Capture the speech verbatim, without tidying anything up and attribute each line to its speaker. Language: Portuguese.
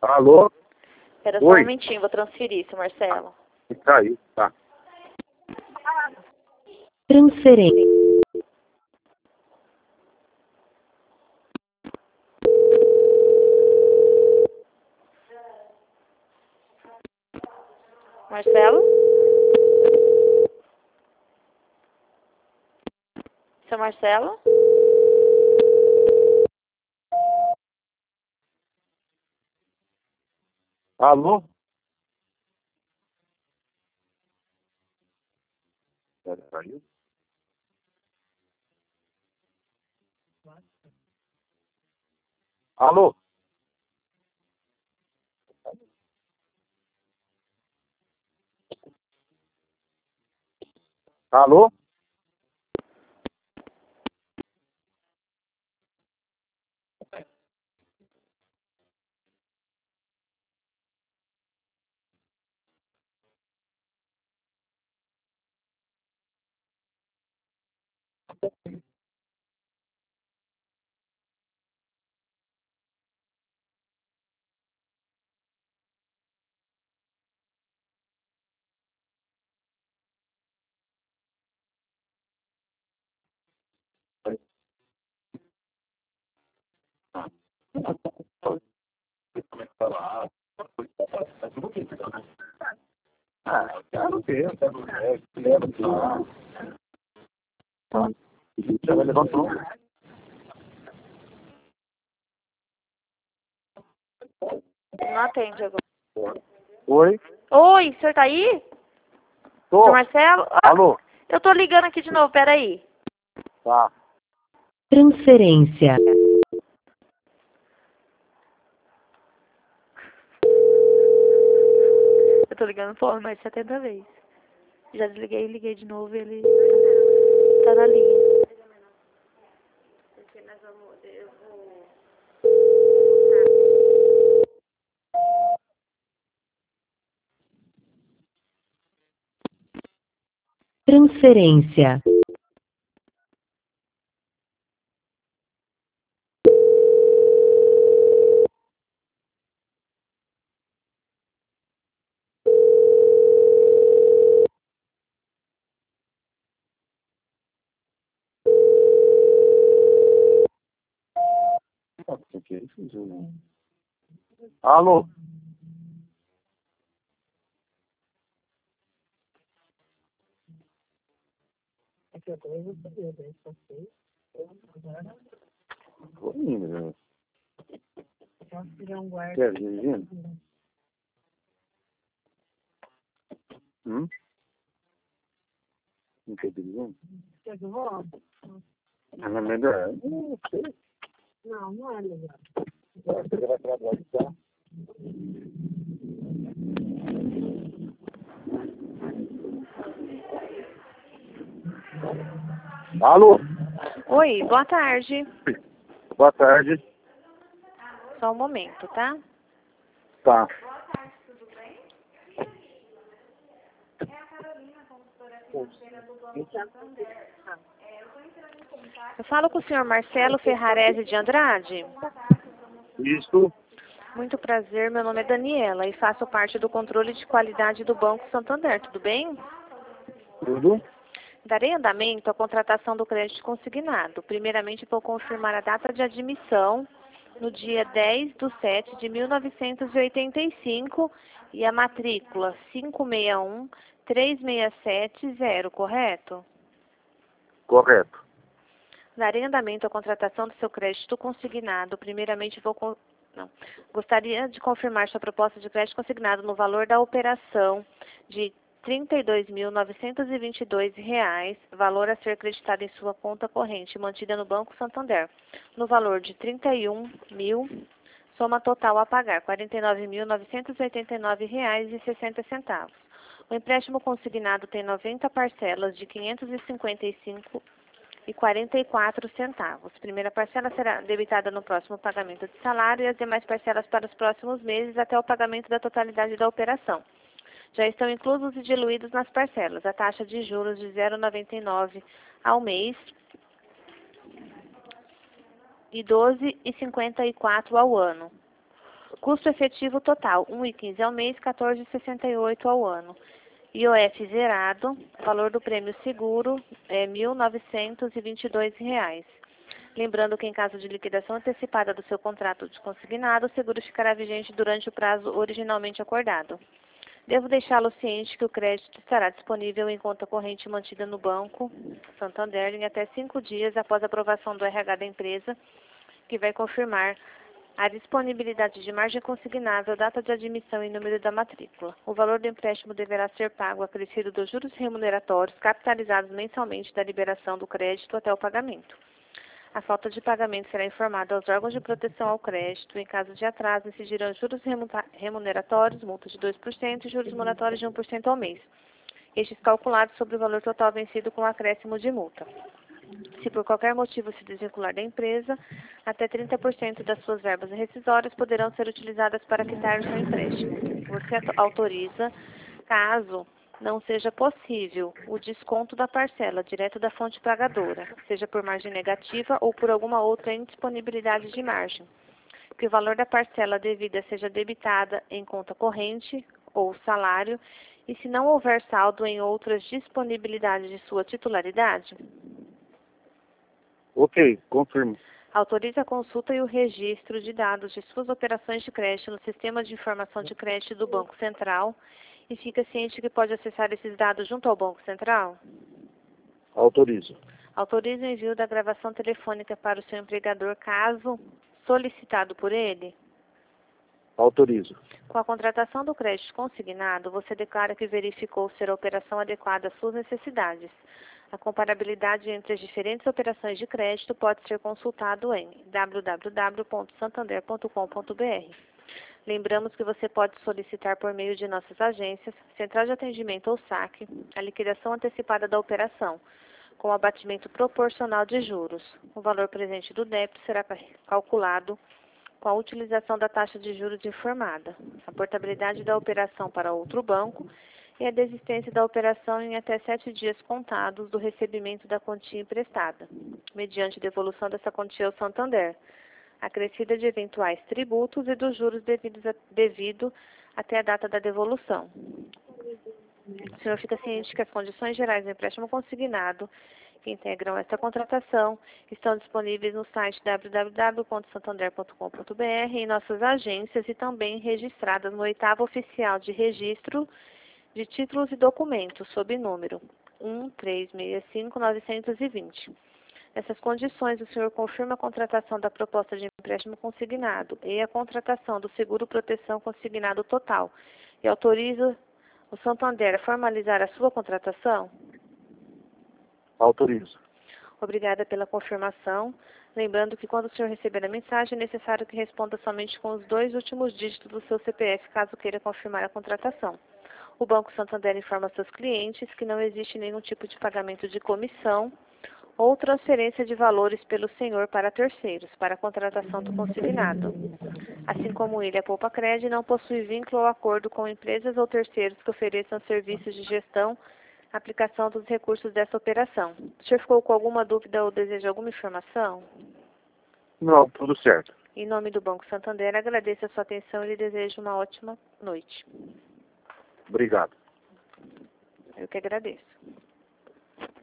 Speaker 1: Alô?
Speaker 2: Espera só um
Speaker 1: Oi.
Speaker 2: momentinho, vou transferir, seu Marcelo.
Speaker 1: Caiu, tá.
Speaker 3: Transferência.
Speaker 2: Marcelo? Seu Marcelo?
Speaker 1: Alô? Pera, caiu? Alô? Alô? Ah, quero ver, quero ver, leva de lá. Já vai levar pronto.
Speaker 2: Não atende agora.
Speaker 1: Oi?
Speaker 2: Oi, o senhor tá aí?
Speaker 1: Tô.
Speaker 2: Seu Marcelo? Ah,
Speaker 1: Alô?
Speaker 2: eu tô ligando aqui de novo, peraí.
Speaker 1: Tá.
Speaker 3: Transferência.
Speaker 2: Eu tô ligando por mais de setenta vezes. Já desliguei, liguei de novo e ele tá, tá na linha.
Speaker 3: Transferência.
Speaker 1: Alô? Tô indo, né? Quer dirigindo? Hum? Não quer dirigindo?
Speaker 4: Quer que eu vou?
Speaker 1: Não é melhor.
Speaker 4: Não, não é legal.
Speaker 1: Você vai trabalhar. Alô?
Speaker 2: Oi, boa tarde.
Speaker 1: Boa tarde.
Speaker 2: Só um momento, tá?
Speaker 1: Tá.
Speaker 2: Eu falo com o senhor Marcelo Ferrarese de Andrade.
Speaker 1: Isso.
Speaker 2: Muito prazer, meu nome é Daniela e faço parte do controle de qualidade do Banco Santander, tudo bem?
Speaker 1: Tudo.
Speaker 2: Darei andamento à contratação do crédito consignado. Primeiramente, vou confirmar a data de admissão no dia dez de setembro de mil novecentos e oitenta e cinco e a matrícula cinco seis um, três seis sete zero, correto?
Speaker 1: Correto.
Speaker 2: Darei andamento à contratação do seu crédito consignado. Primeiramente, vou con- não. Gostaria de confirmar sua proposta de crédito consignado no valor da operação de trinta e dois mil novecentos e vinte e dois reais, valor a ser acreditado em sua conta corrente, mantida no Banco Santander, no valor de trinta e um mil, soma total a pagar, quarenta e nove mil novecentos e oitenta e nove reais e sessenta centavos. O empréstimo consignado tem noventa parcelas de quinhentos e cinquenta e cinco e quarenta e quatro centavos. Primeira parcela será debitada no próximo pagamento de salário e as demais parcelas para os próximos meses até o pagamento da totalidade da operação. Já estão inclusos e diluídos nas parcelas a taxa de juros de zero vírgula noventa e nove ao mês e doze vírgula cinquenta e quatro ao ano. Custo efetivo total, um real e quinze ao mês, quatorze reais e sessenta e oito centavos ao ano. I O F zerado, valor do prêmio seguro é mil novecentos e vinte e dois reais. Lembrando que em caso de liquidação antecipada do seu contrato de consignado, o seguro ficará vigente durante o prazo originalmente acordado. Devo deixá-lo ciente que o crédito estará disponível em conta corrente mantida no Banco Santander em até cinco dias após a aprovação do R H da empresa, que vai confirmar a disponibilidade de margem consignável, data de admissão e número da matrícula. O valor do empréstimo deverá ser pago acrescido dos juros remuneratórios capitalizados mensalmente da liberação do crédito até o pagamento. A falta de pagamento será informada aos órgãos de proteção ao crédito. Em caso de atraso, incidirão juros remuneratórios, multa de dois por cento e juros moratórios de um por cento ao mês. Estes calculados sobre o valor total vencido com acréscimo de multa. Se por qualquer motivo se desvincular da empresa, até trinta por cento das suas verbas rescisórias poderão ser utilizadas para quitar o seu empréstimo. Você autoriza, caso não seja possível, o desconto da parcela direto da fonte pagadora, seja por margem negativa ou por alguma outra indisponibilidade de margem. Que o valor da parcela devida seja debitada em conta corrente ou salário, e se não houver saldo em outras disponibilidades de sua titularidade.
Speaker 1: Ok, confirmo.
Speaker 2: Autoriza a consulta e o registro de dados de suas operações de crédito no Sistema de Informação de Crédito do Banco Central e fica ciente que pode acessar esses dados junto ao Banco Central?
Speaker 1: Autorizo.
Speaker 2: Autoriza o envio da gravação telefônica para o seu empregador caso solicitado por ele?
Speaker 1: Autorizo.
Speaker 2: Com a contratação do crédito consignado, você declara que verificou ser a operação adequada às suas necessidades. A comparabilidade entre as diferentes operações de crédito pode ser consultado em w w w ponto santander ponto com ponto b r. Lembramos que você pode solicitar por meio de nossas agências, Central de Atendimento ou saque, a liquidação antecipada da operação, com abatimento proporcional de juros. O valor presente do débito será calculado com a utilização da taxa de juros informada, a portabilidade da operação para outro banco e a desistência da operação em até sete dias contados do recebimento da quantia emprestada, mediante devolução dessa quantia ao Santander, acrescida de eventuais tributos e dos juros devidos a, devido até a data da devolução. O senhor fica ciente que as condições gerais do empréstimo consignado que integram esta contratação estão disponíveis no site w w w ponto santander ponto com ponto b r em nossas agências e também registradas no oitavo oficial de registro de títulos e documentos, sob número um três seis cinco nove dois zero. Nessas condições, o senhor confirma a contratação da proposta de empréstimo consignado e a contratação do seguro proteção consignado total e autoriza o Santander a formalizar a sua contratação?
Speaker 1: Autorizo.
Speaker 2: Obrigada pela confirmação. Lembrando que quando o senhor receber a mensagem, é necessário que responda somente com os dois últimos dígitos do seu C P F, caso queira confirmar a contratação. O Banco Santander informa seus clientes que não existe nenhum tipo de pagamento de comissão ou transferência de valores pelo senhor para terceiros, para a contratação do consignado. Assim como ele, a Poupa Cred não possui vínculo ou acordo com empresas ou terceiros que ofereçam serviços de gestão, aplicação dos recursos dessa operação. O senhor ficou com alguma dúvida ou deseja alguma informação?
Speaker 1: Não, tudo certo.
Speaker 2: Em nome do Banco Santander, agradeço a sua atenção e lhe desejo uma ótima noite.
Speaker 1: Obrigado.
Speaker 2: Eu que agradeço.